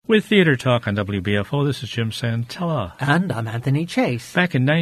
With Theater Talk on WBFO, this is Jim Santella. And I'm Anthony Chase. Back in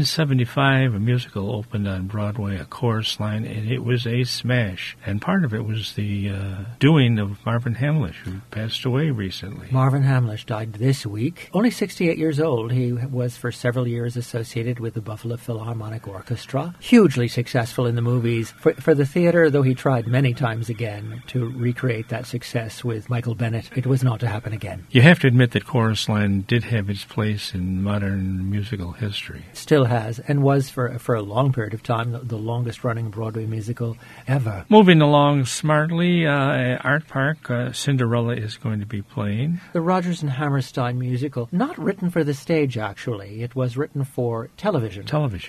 1975, a musical opened on Broadway, A Chorus Line, and it was a smash. And part of it was the doing of Marvin Hamlisch, who passed away recently. Marvin Hamlisch died this week. Only 68 years old. He was for several years associated with the Buffalo Philharmonic Orchestra. Hugely successful in the movies. For the theater, though he tried many times again to recreate that success with Michael Bennett, it was not to happen again. You have to admit that Chorus Line did have its place in modern musical history. Still has, and was for a long period of time the longest-running Broadway musical ever. Moving along smartly, Art Park, Cinderella is going to be playing. The Rodgers and Hammerstein musical, not written for the stage, actually. It was written for television.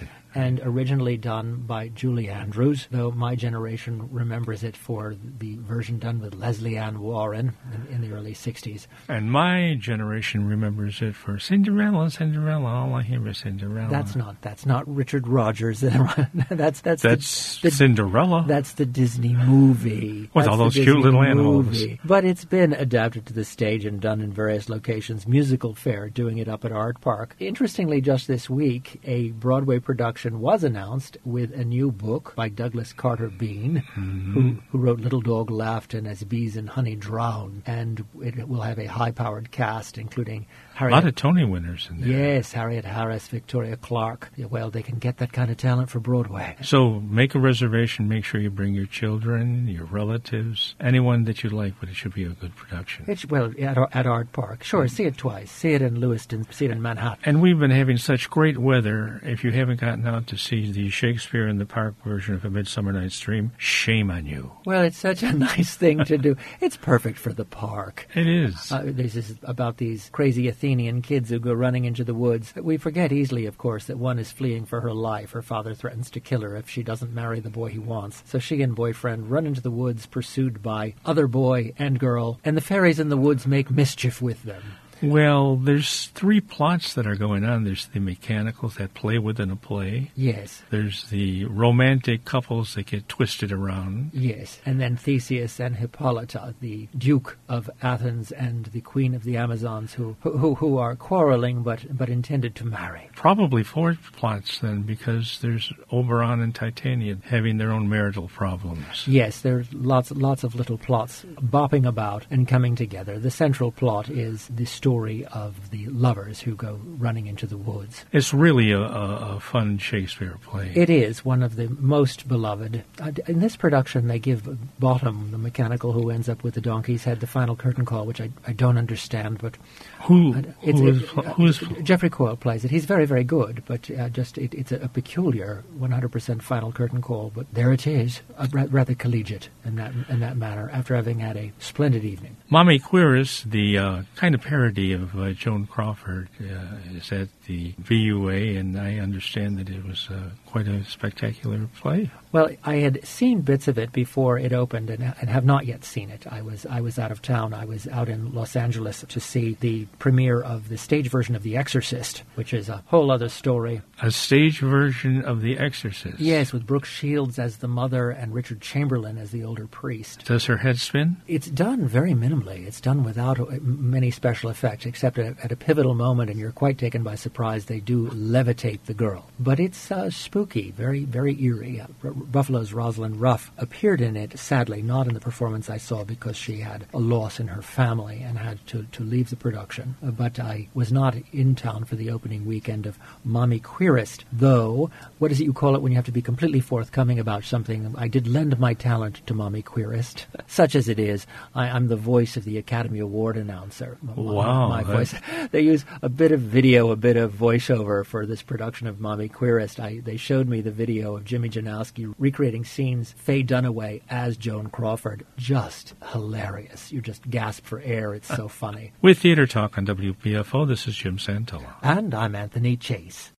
And originally done by Julie Andrews, though my generation remembers it for the version done with Leslie Ann Warren in the early 60s. And my generation remembers it for Cinderella, Cinderella, all I hear is Cinderella. That's not Richard Rodgers. that's Cinderella. That's the Disney movie. With all those cute little animals. But it's been adapted to the stage and done in various locations. Musical Fair, doing it up at Art Park. Interestingly, just this week, a Broadway production was announced with a new book by Douglas Carter Beane, who wrote Little Dog Laughed and As Bees in Honey Drown, and it will have a high-powered cast, including Harriet. A lot of Tony winners in there. Yes, Harriet Harris, Victoria Clark. Well, they can get that kind of talent for Broadway. So make a reservation. Make sure you bring your children, your relatives, anyone that you like, but it should be a good production. At Art Park. Sure, see it twice. See it in Lewiston, see it in Manhattan. And we've been having such great weather. If you haven't gotten out to see the Shakespeare in the Park version of A Midsummer Night's Dream, shame on you. Well, it's such a nice thing to do. It's perfect for the park. It is. This is about these crazy Athenian kids who go running into the woods. We forget easily, of course, that one is fleeing for her life. Her father threatens to kill her if she doesn't marry the boy he wants. So she and boyfriend run into the woods pursued by other boy and girl, and the fairies in the woods make mischief with them. Well, there's three plots that are going on. There's the mechanicals that play within a play. Yes. There's the romantic couples that get twisted around. Yes. And then Theseus and Hippolyta, the Duke of Athens and the Queen of the Amazons, who are quarreling but intended to marry. Probably four plots then, because there's Oberon and Titania having their own marital problems. Yes, there's lots of little plots bopping about and coming together. The central plot is the story of the lovers who go running into the woods. It's really a fun Shakespeare play. It is one of the most beloved. In this production, they give Bottom, the mechanical who ends up with the donkey's head, the final curtain call, which I don't understand. But who is Jeffrey Coyle plays it. He's very, very good, but it's a peculiar 100% final curtain call. But there it is, rather collegiate in that manner. After having had a splendid evening, Mommy Queerest, the kind of parody of Joan Crawford, is at the VUA, and I understand that it was quite a spectacular play. Well, I had seen bits of it before it opened and have not yet seen it. I was out of town. I was out in Los Angeles to see the premiere of the stage version of The Exorcist, which is a whole other story. A stage version of The Exorcist? Yes, with Brooke Shields as the mother and Richard Chamberlain as the older priest. Does her head spin? It's done very minimally. It's done without many special effects, except at a pivotal moment, and you're quite taken by surprise, they do levitate the girl. But it's spooky, very, very eerie. Buffalo's Rosalind Ruff appeared in it, sadly, not in the performance I saw because she had a loss in her family and had to leave the production. But I was not in town for the opening weekend of Mommy Queerest, though, what is it you call it when you have to be completely forthcoming about something? I did lend my talent to Mommy Queerest. Such as it is, I'm the voice of the Academy Award announcer. Wow. My voice. They use a bit of video, a bit of voiceover for this production of Mommy Queerest. They showed me the video of Jimmy Janowski recreating scenes, Faye Dunaway as Joan Crawford. Just hilarious. You just gasp for air. It's so funny. With Theater Talk on WBFO, this is Jim Santella. And I'm Anthony Chase.